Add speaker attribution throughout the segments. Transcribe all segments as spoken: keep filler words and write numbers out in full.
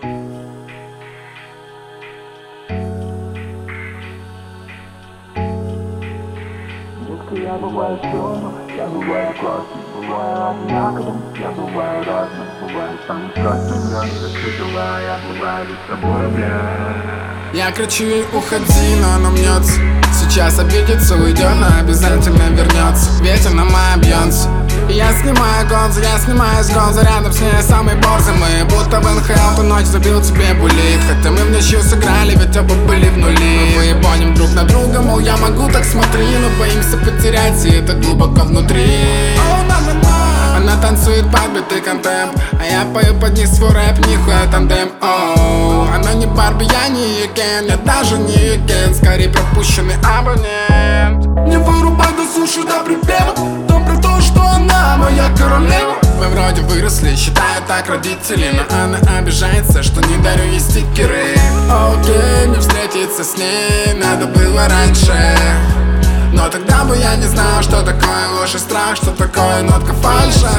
Speaker 1: Я бываю стрёмным, я бываю классным, бываю одинаковым, я бываю разным, бываю самым страстным, разным, все дела, я бываю с тобой, бля.
Speaker 2: Я кричу ей уходи, но она мнется. Сейчас обидится, уйдет, но обязательно вернется. Ветер на моем бьется. И я снимаю гонзо, я снимаю с гонзо. Рядом с ней самый борзый. Мы будто в эн ха эл, ту ночь забил тебе булит. Хотя мы в ничью сыграли, ведь оба были в нули. Мы ебоним друг на друга, мол, я могу так, смотри. Но боимся потерять, и это глубоко внутри. Она танцует под битый контемп, а я пою под них свой рэп, нихуя тандем. Оу, она не Барби, я не Юкен, я даже не Юкен, скорее пропущенный абонент. Не вырубай до суши до припева, то про то, что она моя королева. Мы вроде выросли, считаю так родители, но она обижается, что не дарю ей стикеры. Окей, мне встретиться с ней надо было раньше, но тогда бы я не знал, что такое ложь и страх, что такое нотка фальша.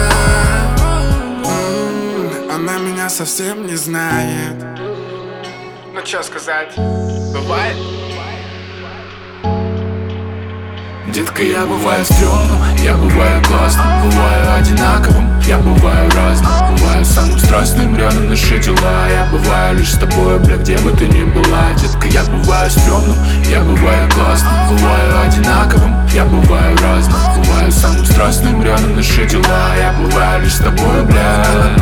Speaker 2: М-м, она меня совсем не знает. Ну чё сказать, бывает?
Speaker 3: Детка, я бываю стрёмным, я бываю классным, бываю одинаковым, я бываю разным, бываю самым страстным, рядом наши дела. Я бываю лишь с тобой, бля, где бы ты ни была. Детка, я бываю стрёмным, я бываю классным, бываю одинаковым, я бываю разным, бываю самым страстным, рядом наши дела. Я бываю лишь с тобой, бля.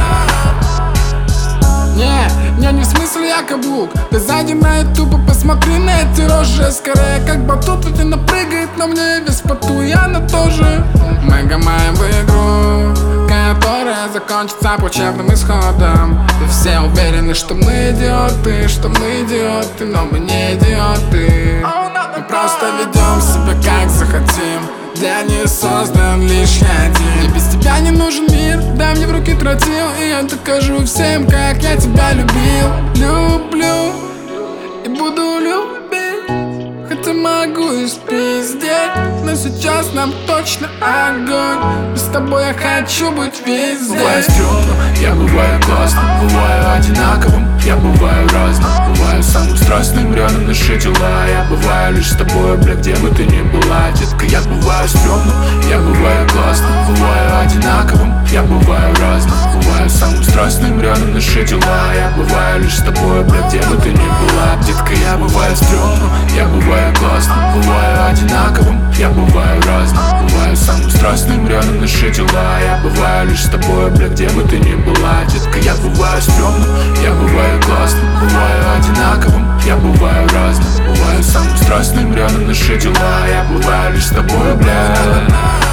Speaker 2: Не, не, не в смысле я каблук. Ты сзади на ютубе, посмотри на эти рожи. Скорее как батут, ведь она прыгает на мне весь в поту, и она тоже. Мы гамаем в игру, которая закончится учебным исходом. И все уверены, что мы идиоты, что мы идиоты, но мы не идиоты. Мы просто ведем себя как захотим, я не создан лишь я один. Мне без тебя не нужен мир, дай мне в руки тротил, и я докажу всем, как я тебя любил. Люблю и буду любить, хотя могу и спиздеть, но сейчас нам точно огонь. И с тобой я хочу быть везде.
Speaker 3: Бываю стрёмным, я бываю классным, бываю одинаковым, я бываю разным, бываю самым страстным, рядом наши дела. Я бываю лишь с тобой, бля, где бы ты ни была. Детка, я бываю стрёмным, я бываю классным, бываю одинаковым, я бываю разным, бываю самым страстным, рядом наши дела. Я бываю лишь с тобой, бля, где бы ты ни была. Детка, я бываю стрёмным, я бываю классным, бываю одинаковым, я бываю разным, бываю самым страстным, рядом наши дела. Я бываю лишь с тобой, бля, где бы ты ни была. Детка, я бываю стрёмным, я бываю классным, бываю одинаковым, я бываю разным, бываю самым страстным, рядом наши дела. Я бываю лишь с тобой, бля.